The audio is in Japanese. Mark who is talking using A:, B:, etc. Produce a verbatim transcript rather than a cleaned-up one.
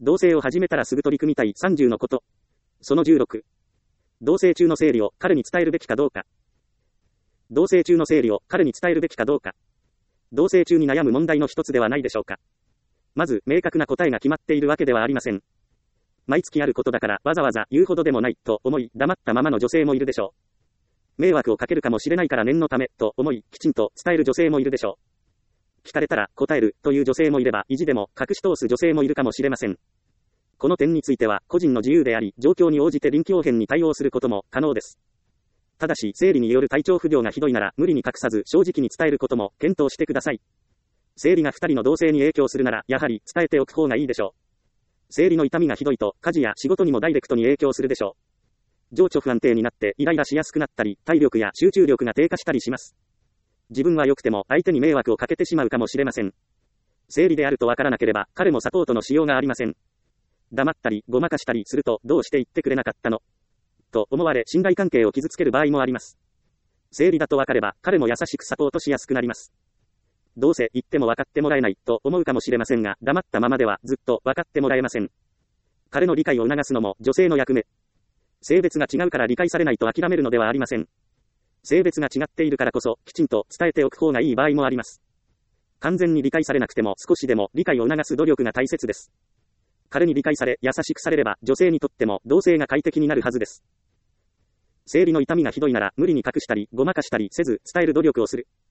A: 同棲を始めたらすぐ取り組みたいさんじゅうのこと。そのじゅうろく。同棲中の生理を彼に伝えるべきかどうか。同棲中の生理を彼に伝えるべきかどうか。同棲中に悩む問題の一つではないでしょうか。まず、明確な答えが決まっているわけではありません。毎月あることだからわざわざ言うほどでもないと思い黙ったままの女性もいるでしょう。迷惑をかけるかもしれないから念のためと思いきちんと伝える女性もいるでしょう。聞かれたら答えるという女性もいれば意地でも隠し通す女性もいるかもしれません。この点については個人の自由であり、状況に応じて臨機応変に対応することも可能です。ただし、生理による体調不良がひどいなら無理に隠さず正直に伝えることも検討してください。生理がふたりの同棲に影響するならやはり伝えておく方がいいでしょう。生理の痛みがひどいと家事や仕事にもダイレクトに影響するでしょう。情緒不安定になってイライラしやすくなったり、体力や集中力が低下したりします。自分は良くても相手に迷惑をかけてしまうかもしれません。生理であるとわからなければ彼もサポートのしようがありません。黙ったりごまかしたりするとどうして言ってくれなかったのと思われ信頼関係を傷つける場合もあります。生理だとわかれば彼も優しくサポートしやすくなります。どうせ言っても分かってもらえないと思うかもしれませんが、黙ったままではずっと分かってもらえません。彼の理解を促すのも女性の役目。性別が違うから理解されないと諦めるのではありません。性別が違っているからこそきちんと伝えておく方がいい場合もあります。完全に理解されなくても少しでも理解を促す努力が大切です。彼に理解され優しくされれば女性にとっても同棲が快適になるはずです。生理の痛みがひどいなら無理に隠したりごまかしたりせず伝える努力をする。